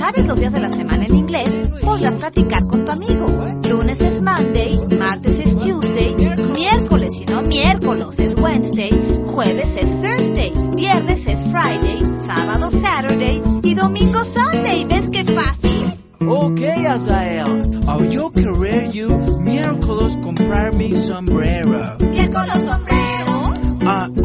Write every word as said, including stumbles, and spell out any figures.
sabes los días de la semana en inglés, podrás practicar con tu amigo. Lunes es Monday, martes es Tuesday, miércoles y no miércoles es Wednesday, jueves es Thursday, viernes es Friday, sábado Saturday y domingo Sunday. ¿Ves qué fácil? Okay, Azael. I'll yo querer you miércoles comprar mi sombrero. ¿Miércoles sombrero? Ah,